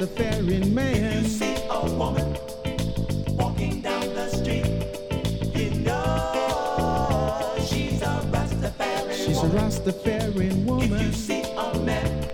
Rastafarian man. If you see a woman walking down the street, you know she's a Rastafarian She's a woman. Rastafarian If you woman. see a man